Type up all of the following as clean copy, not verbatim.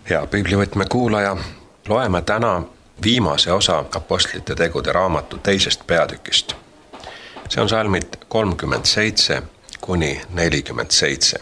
Hea piiblivõtme kuulaja, loeme täna viimase osa Apostlite tegude raamatu 2. peatükist. See on salmid 37-47.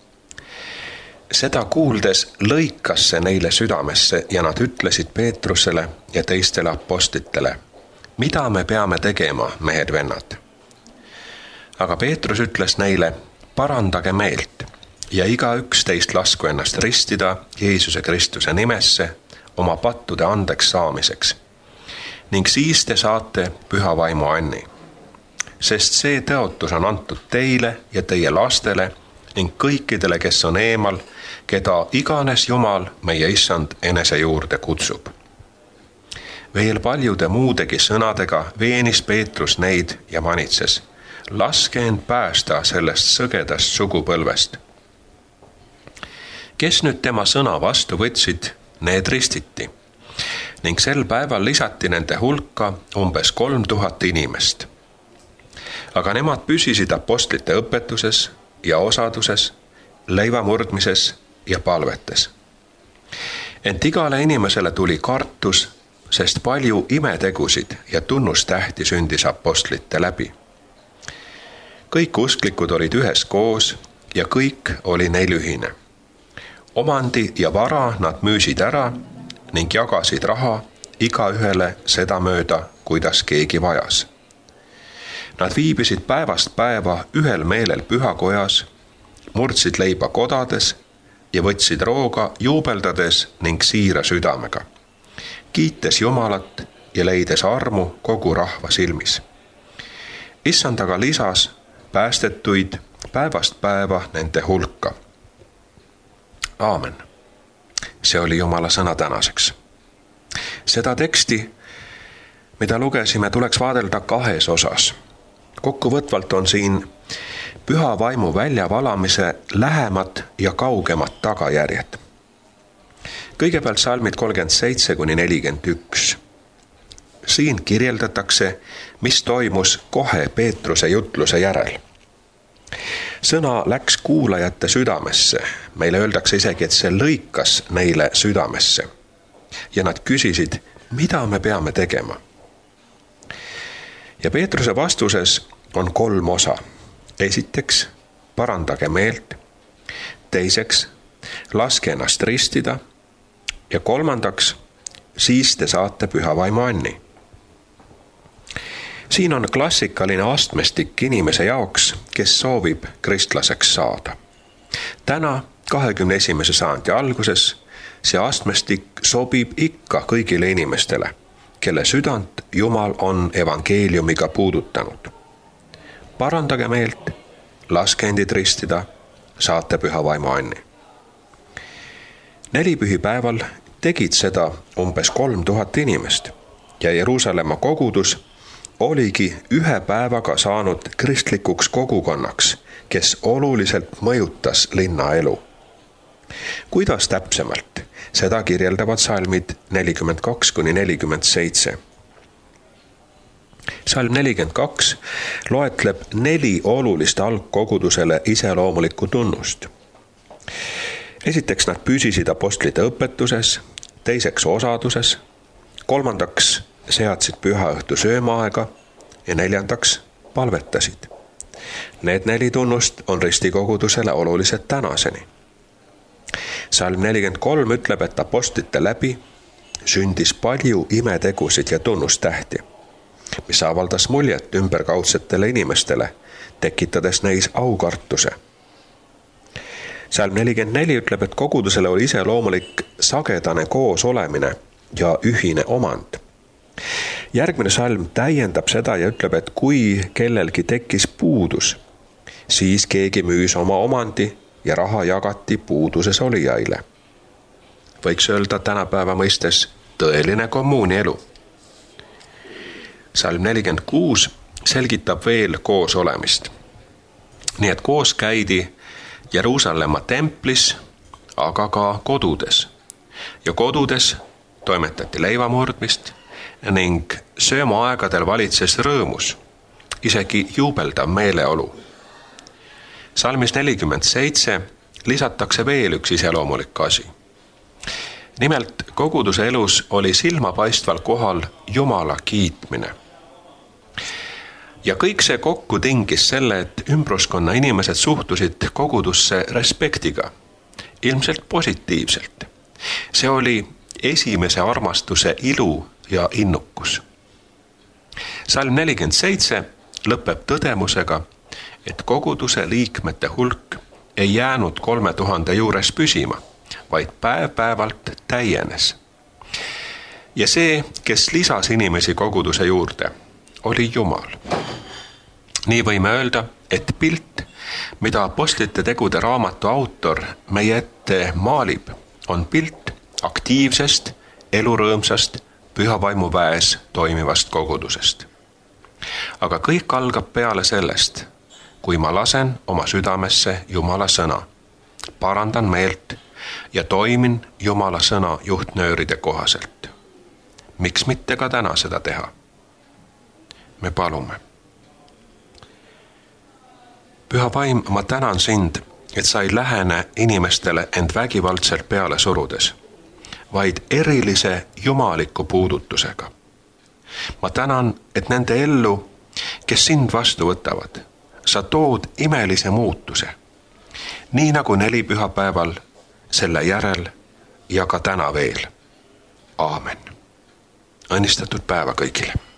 Seda kuuldes lõikas see neile südamesse ja nad ütlesid Peetrusele ja teistele apostlitele, mida me peame tegema, mehed-vennad. Aga Peetrus ütles neile, parandage meelt ja igaüks teist lasku ennast ristida Jeesuse Kristuse nimesse oma pattude andeks saamiseks. Ning siis te saate püha vaimu anni. Sest see tõotus on antud teile ja teie lastele ning kõikidele, kes on eemal, keda iganes Jumal, meie Issand, enese juurde kutsub. Veel paljude muudegi sõnadega veenis Peetrus neid ja manitses, laske end päästa sellest sõgedast sugupõlvest. Kes nüüd tema sõna vastu võtsid, need ristiti, ning sel päeval lisati nende hulka umbes 3000 inimest. Aga nemad püsisid apostlite õpetuses ja osaduses, leivamurdmises ja palvetes. Ent igale inimesele tuli kartus, sest palju imetegusid ja tunnustähti sündis apostlite läbi. Kõik usklikud olid ühes koos ja kõik oli neil ühine. Omandi ja vara nad müüsid ära ning jagasid raha igaühele seda mööda, kuidas keegi vajas. Nad viibisid päevast päeva ühel meelel pühakojas, murdsid leiba kodades ja võtsid rooga juubeldades ning siira südamega, kiites Jumalat ja leides armu kogu rahva silmis. Issand aga lisas päästetuid päevast päeva nende hulka. Aamen. See oli Jumala sõna tänaseks. Seda teksti, mida lugesime, tuleks vaadelda kahes osas. Kokkuvõtvalt on siin püha vaimu väljavalamise lähemad ja kaugemad tagajärjed. Kõigepealt salmid 37-41. Siin kirjeldatakse, mis toimus kohe Peetruse jutluse järel. Sõna läks kuulajate südamesse. Meile öeldakse isegi, et see lõikas neile südamesse. Ja nad küsisid, mida me peame tegema. Ja Peetruse vastuses on 3 osa. Esiteks, parandage meelt. Teiseks, laske ennast ristida. Ja 3, siis te saate püha vaimu anni. Siin on klassikaline astmestik inimese jaoks, kes soovib kristlaseks saada. Täna, 21. sajandi alguses, see astmestik sobib ikka kõigile inimestele, kelle südant Jumal on evangeeliumiga puudutanud. Parandage meelt, laske endid ristida, saate püha vaimu anni. 4 pühipäeval tegid seda umbes 3000 inimest ja Jeruusalemma kogudus oligi 1 päevaga saanud kristlikuks kogukonnaks, kes oluliselt mõjutas linna elu. Kuidas täpsemalt? Seda kirjeldavad salmid 42-47. Salm 42 loetleb 4 olulist algkogudusele iseloomulikku tunnust. Esiteks nad püsisid apostlite õpetuses, teiseks osaduses, 3. seadsid pühaõhtu söömaaega ja 4. palvetasid. Need 4 tunnust on ristikogudusele olulised tänaseni. Salm 43 ütleb, et apostlite läbi sündis palju imetegusid ja tunnustähti, mis avaldas muljet ümberkaudsetele inimestele, tekitades neis aukartuse. Salm 44 ütleb, et kogudusele oli iseloomulik sagedane koos olemine ja ühine omand. Järgmine salm täiendab seda ja ütleb, et kui kellelgi tekkis puudus, siis keegi müüs oma omandi ja raha jagati puuduses olijaile. Võiks öelda tänapäeva mõistes tõeline kommuunielu. Salm 46 selgitab veel koos olemist. Nii et koos käidi Jeruusalemma templis, aga ka kodudes. Ja kodudes toimetati leivamurdmist ning söömaaegadel valitses rõõmus, isegi juubeldav meeleolu. Salmis 47 lisatakse veel üks iseloomulik asi. Nimelt koguduse elus oli silmapaistval kohal Jumala kiitmine. Ja kõik see kokku tingis selle, et ümbruskonna inimesed suhtusid kogudusse respektiga, ilmselt positiivselt. See oli esimese armastuse ilu ja innukus. Salm 47 lõpeb tõdemusega, et koguduse liikmete hulk ei jäänud 3000 juures püsima, vaid päev-päevalt täienes. Ja see, kes lisas inimesi koguduse juurde, oli Jumal. Nii võime öelda, et pilt, mida Apostlite tegude raamatu autor meie ette maalib, on pilt aktiivsest, elurõõmsast, püha vaimu väes toimivast kogudusest. Aga kõik algab peale sellest, kui ma lasen oma südamesse Jumala sõna, parandan meelt ja toimin Jumala sõna juhtnööride kohaselt. Miks mitte ka täna seda teha? Me palume. Püha vaim, ma tänan sind, et sa ei lähene inimestele end vägivaldselt peale surudes, vaid erilise jumaliku puudutusega. Ma tänan, et nende ellu, kes sind vastu võtavad, sa tood imelise muutuse, nii nagu 4 pühapäeval, selle järel ja ka täna veel. Aamen. Õnnistatud päeva kõigile.